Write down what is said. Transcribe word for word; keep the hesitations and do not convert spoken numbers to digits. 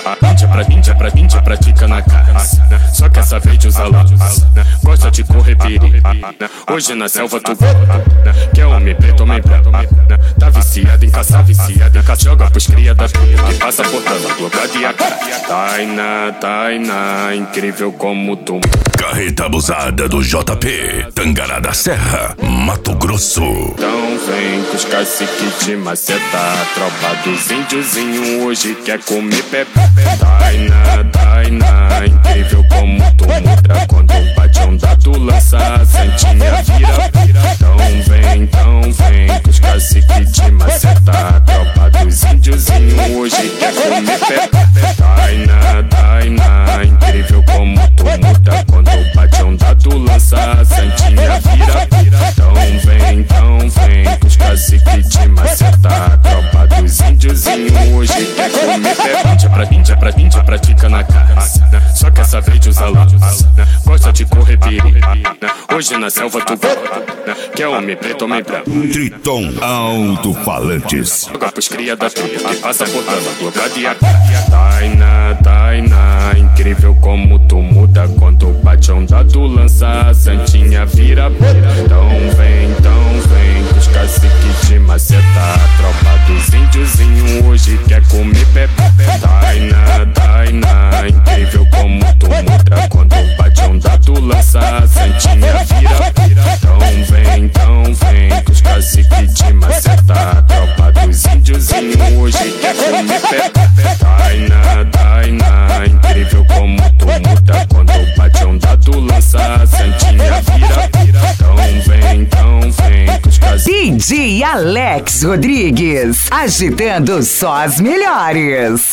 Índia pra Índia pra Índia pratica na caça, só quer saber de usar lá. Gosta de correr perigo. Hoje na selva tu volta, quer homem preto, homem branco. Tá viciado em caçar, viciado em caçar. Joga pros cria da puta que passa portando blocada e a cara. Tainá, Tainá, incrível como tu. Carreta abusada do J P, Tangará da Serra, Mato Grosso. Então vem com os caciques de maceta. Tropa dos índiozinho hoje quer comer pepe. Tainá, Tainá, incrível como tu muda. Quando bate onda tu lança, a santinha vira. Então vem, então vem com os caciques de maceta. Tropa dos índiozinho hoje quer comer pepe. Tainá, Tainá, incrível como tu muda. Quando bate onda tu lança, a santinha vira. Então vem, então vem com os caciques de maceta. Tropa dos índiozinho hoje quer comer pepe. Índia pra Índia pra Índia pratica na caça, só quer saber de usar lá. Gosta de correr perigo. Hoje na selva tu volta, quer homem preto, homem branco. Triton Alto-Falantes. Joga pros cria da trupe que passa botando blocada e a cara. Tainá, Tainá, incrível como tu muda. Quando bate onda tu lança, a santinha vira. Então vem, então vem com os caciques de maceta. Tropa dos índiozinho hoje quer comer pepe. Tainá, Tainá, incrível como tu muda. Quando bate onda tu lança, a santinha vira. Então vem, então vem com os caciques de maceta. Tropa dos índiozinho hoje quer comer pepe. Tainá, Tainá, incrível como tu muda. Quando bate onda tu lança, a santinha vira. Então vem, então vem com os caciques. D J Alex Rodrigues, agitando só as melhores.